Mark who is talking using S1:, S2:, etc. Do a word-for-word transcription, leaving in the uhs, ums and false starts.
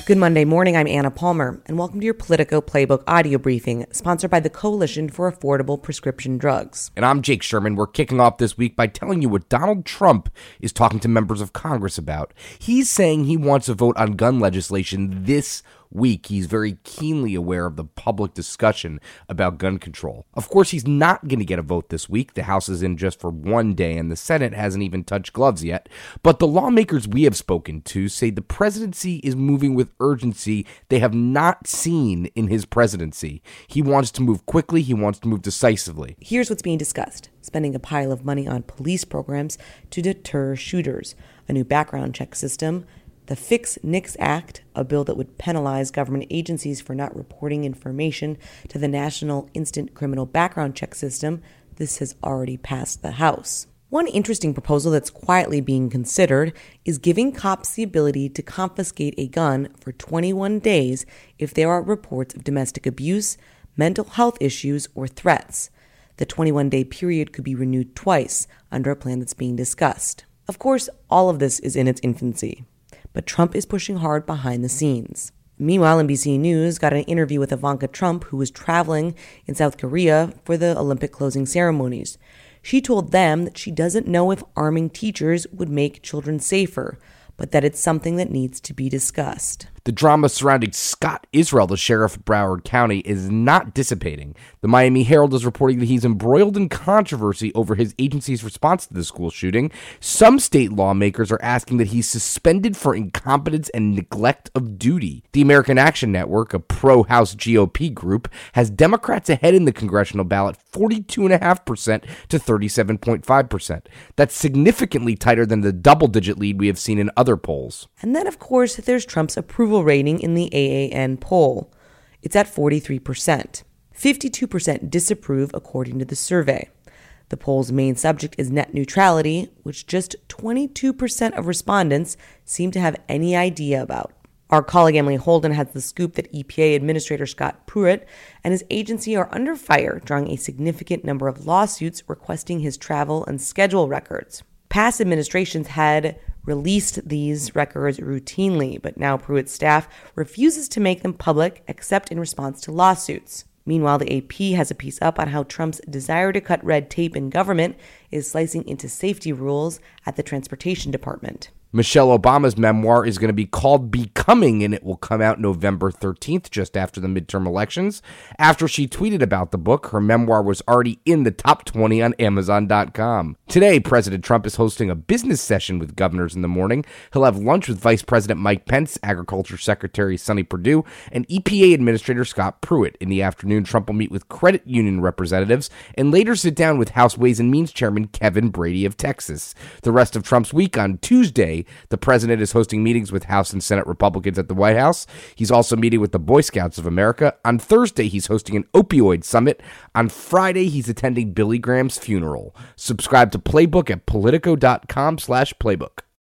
S1: Good Monday morning, I'm Anna Palmer, and welcome to your Politico Playbook audio briefing, sponsored by the Coalition for Affordable Prescription Drugs.
S2: And I'm Jake Sherman. We're kicking off this week by telling you what Donald Trump is talking to members of Congress about. He's saying he wants a vote on gun legislation this week. He's very keenly aware of the public discussion about gun control. Of course, he's not going to get a vote this week. The House is in just for one day, and the Senate hasn't even touched gloves yet. But the lawmakers we have spoken to say the presidency is moving with urgency they have not seen in his presidency. He wants to move quickly. He wants to move decisively.
S1: Here's what's being discussed: spending a pile of money on police programs to deter shooters, a new background check system, the Fix NICS Act, a bill that would penalize government agencies for not reporting information to the National Instant Criminal Background Check System. This has already passed the House. One interesting proposal that's quietly being considered is giving cops the ability to confiscate a gun for twenty-one days if there are reports of domestic abuse, mental health issues, or threats. The twenty-one-day period could be renewed twice under a plan that's being discussed. Of course, all of this is in its infancy, but Trump is pushing hard behind the scenes. Meanwhile, N B C News got an interview with Ivanka Trump, who was traveling in South Korea for the Olympic closing ceremonies. She told them that she doesn't know if arming teachers would make children safer, but that it's something that needs to be discussed.
S2: The drama surrounding Scott Israel, the sheriff of Broward County, is not dissipating. The Miami Herald is reporting that he's embroiled in controversy over his agency's response to the school shooting. Some state lawmakers are asking that he's suspended for incompetence and neglect of duty. The American Action Network, a pro-House G O P group, has Democrats ahead in the congressional ballot forty-two point five percent to thirty-seven point five percent. That's significantly tighter than the double-digit lead we have seen in other polls.
S1: And then, of course, there's Trump's approval rating in the A A N poll. It's at forty-three percent. fifty-two percent disapprove, according to the survey. The poll's main subject is net neutrality, which just twenty-two percent of respondents seem to have any idea about. Our colleague Emily Holden has the scoop that E P A Administrator Scott Pruitt and his agency are under fire, drawing a significant number of lawsuits requesting his travel and schedule records. Past administrations had released these records routinely, but now Pruitt's staff refuses to make them public except in response to lawsuits. Meanwhile, the A P has a piece up on how Trump's desire to cut red tape in government is slicing into safety rules at the Transportation Department.
S2: Michelle Obama's memoir is going to be called Becoming, and it will come out November thirteenth, just after the midterm elections. After she tweeted about the book, her memoir was already in the top twenty on Amazon dot com. Today, President Trump is hosting a business session with governors in the morning. He'll have lunch with Vice President Mike Pence, Agriculture Secretary Sonny Perdue, and E P A Administrator Scott Pruitt. In the afternoon, Trump will meet with credit union representatives and later sit down with House Ways and Means Chairman Kevin Brady of Texas. The rest of Trump's week on Tuesday, the president is hosting meetings with House and Senate Republicans at the White House. He's also meeting with the Boy Scouts of America. On Thursday, he's hosting an opioid summit. On Friday, he's attending Billy Graham's funeral. Subscribe to Playbook at Politico dot com slash playbook.